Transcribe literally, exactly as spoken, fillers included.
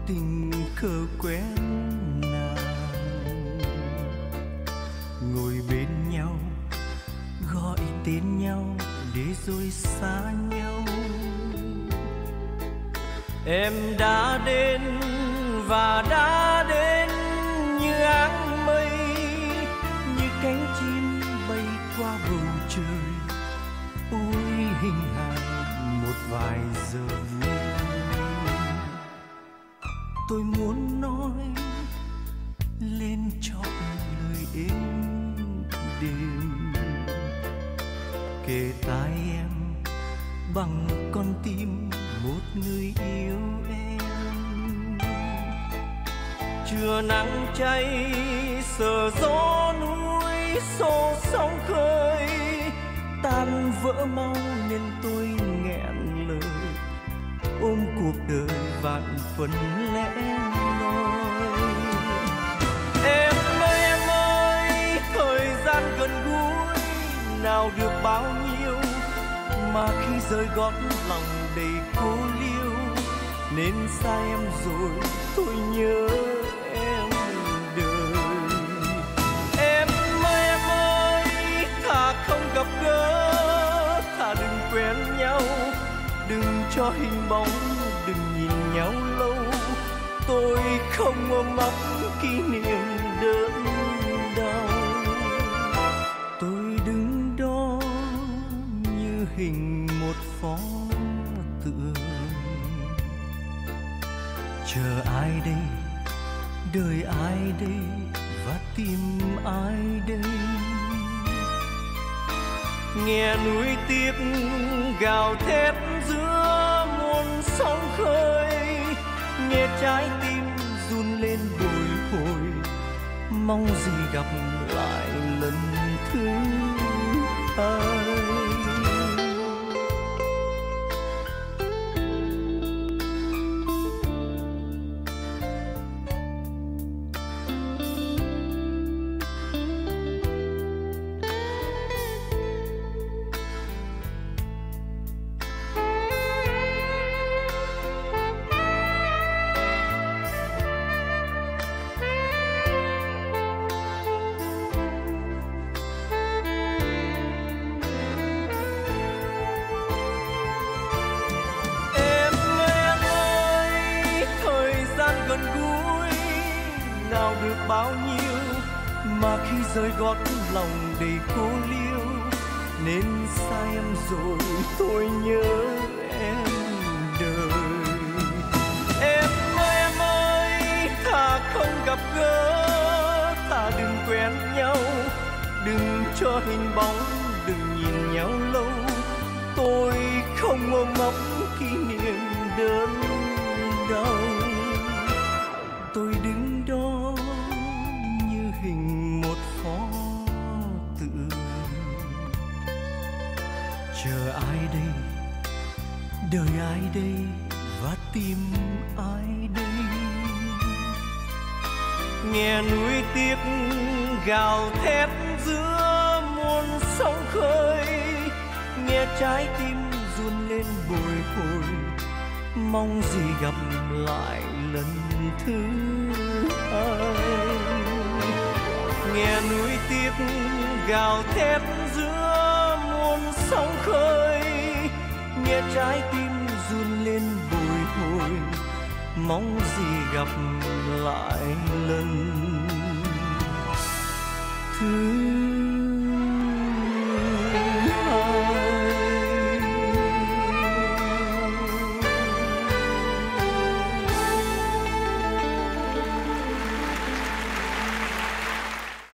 tình cờ quen nàng, ngồi bên nhau gọi tên nhau để rồi xa nhau. Em đã đến và đã đến như áng mây, như cánh chim bay qua bầu trời. Ôi hình hài một vài giờ tôi muốn nói lên trọn lời êm đềm, kề tai em bằng con tim một người yêu em. Trưa nắng cháy sờ gió núi xô sóng khơi, tan vỡ mau nên tôi nghẹn lời ôm cuộc đời vạn phần lẽ loi. Em ơi em ơi, thời gian gần gũi nào được bao nhiêu, mà khi rơi gót lòng đầy cô liêu. Nên xa em rồi tôi nhớ em đời. Em ơi em ơi, thà không gặp gỡ, thà đừng quen nhau, đừng cho hình bóng, đừng nhìn nhau lâu. Tôi không ôm ấp kỷ niệm đớn đau. Tôi đứng đó như hình một pho tượng, chờ ai đây, đợi ai đây, và tìm ai đây. Nghe núi tiếc gào thét giữa muôn sóng khơi, nghe trái tim run lên bồi hồi, mong gì gặp lại lần thứ hai. Bao nhiêu mà khi rơi gót lòng đầy cô liêu. Nên xa em rồi tôi nhớ em đời. Em ơi em ơi, thà không gặp gỡ, thà đừng quen nhau, đừng cho hình bóng, đừng nhìn nhau lâu. Tôi không ôm ấp kỷ niệm đớn đau. Tôi đứng đó hình một pho tượng, chờ ai đây, đợi ai đây, và tìm ai đây. Nghe núi tiếc gào thét giữa muôn sóng khơi, nghe trái tim run lên bồi hồi, mong gì gặp lại lần thứ hai. Nghe núi tiếc gào thét giữa muôn sóng khơi, nghe trái tim run lên bồi hồi, mong gì gặp lại lần thứ